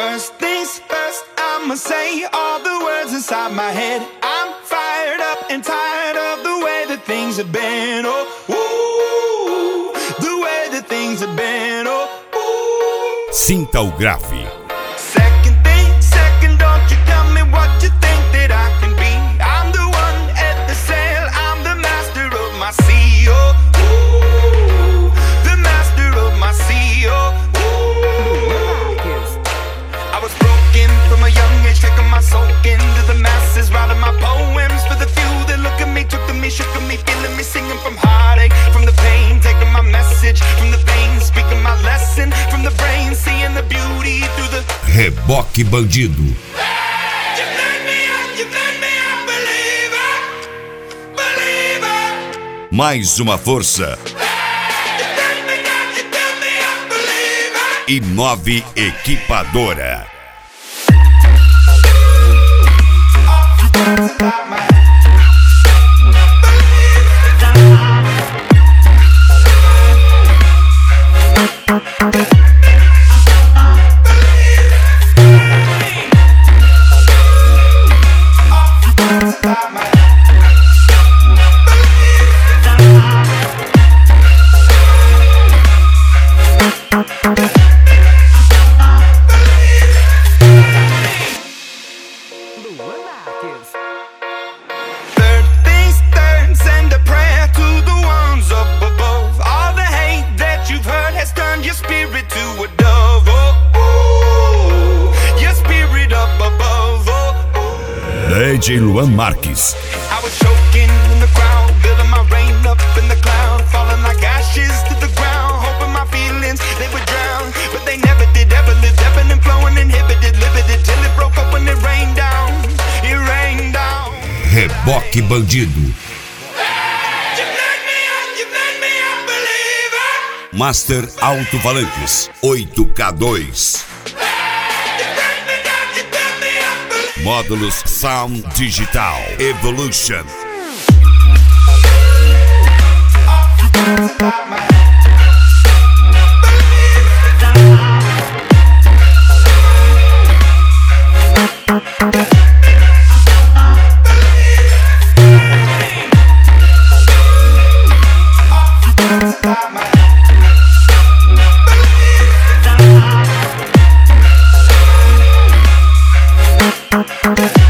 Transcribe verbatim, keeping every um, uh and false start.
First things first, I'ma say all the words inside my head. I'm fired up and tired of the way that things have been. Oh, ooh, the way that things have been. Oh, ooh. Sinta o grave. Second thing, second, don't you tell me what you think that I can be. I'm the one at the sail, I'm the master of my sea. Oh, ooh, the master of my sea. Oh, I was broken from a young age, taking my soul into the masses, writing my poems for the few that look at me, took to me, shook at me, feeling me, singing from heartache, from the pain, taking my message from the veins, speaking my lesson from the brain, seeing the beauty through the Reboque Bandido. Mais uma força. E nove Equipadora. Third things third, send a prayer to the ones up above. All the hate that you've heard has turned your spirit to a dove. Oh, ooh, your spirit up above. Oh, ooh. D J Luan Marques. I was choking in the crowd, building my rain up in the cloud, falling like ashes to the ground, hoping my feelings they would drown, but they never did. Ever lived, ebbing and flowing, inhibited, limited, till it broke up when it rained down. It rained down. Reboque Bandido. Master Alto-Falantes oito K dois. Módulos Sound Digital Evolution. Bye.